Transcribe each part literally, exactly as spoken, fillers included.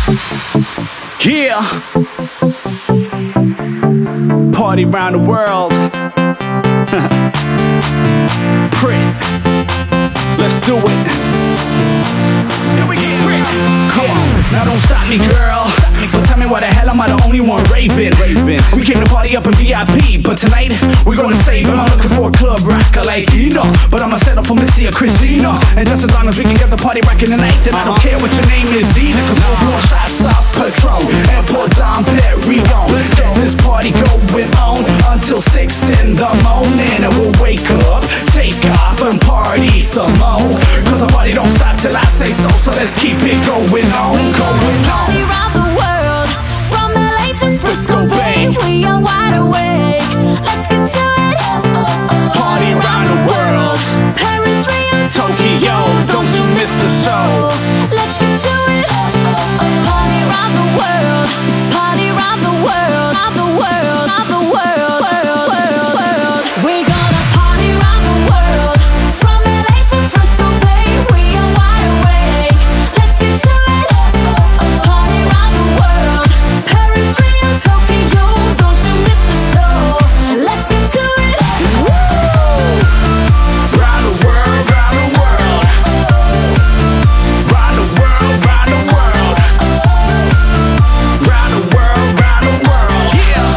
Yeah. Party around the world. Print. Let's do it. Here we get Print. Come on. Now don't stop me, girl. But tell me why the hell am I the only one raving? Raving. We came to party up in V I P, but tonight we're gonna save him. I'm looking for a club rocker like Eno, but I'ma settle for Misty or Christina. And just as long as we can get the party rocking tonight, then I don't care what your name is either. Cause we'll blow shots of Patron and pour Dom Perignon. Let's get this party going on until six in the morning. And we'll wake up, take off and party some more. Cause the party don't stop till I say so. So let's keep it going on, going on. Party around the world, from L A to Frisco Bay. We are wide awake. Let's get to it. Party around the world, Paris, Rio, Tokyo, don't you miss the show. Let's get to it. Party around the world, party around the world, around the world, around the world, world, world, world. We gonna party around the world, from L A to Frisco Bay. We are wide awake. Let's get to it. Party around the world, Paris, Rio, Tokyo, don't you miss the show. Let's get to it. Woo! Round the world, round the world. Round the world, round the world. Round the world, round the world. Yeah.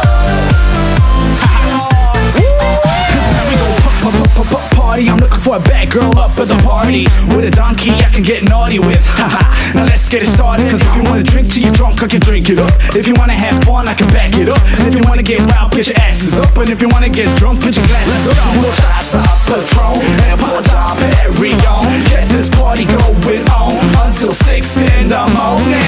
Tonight we gon' pa- pa- pa- pa- party. I'm looking for a bad girl up at the party with a donkey I can get naughty with. Now let's get it started. Cause if you wanna drink till you're drunk, I can drink it up. If you wanna have fun, I can back it up. If you wanna get wild, put your asses up. And if you wanna get drunk, put your glasses up. We'll shots of Patron and pour Dom Perignon. Get this party going on until six in the morning.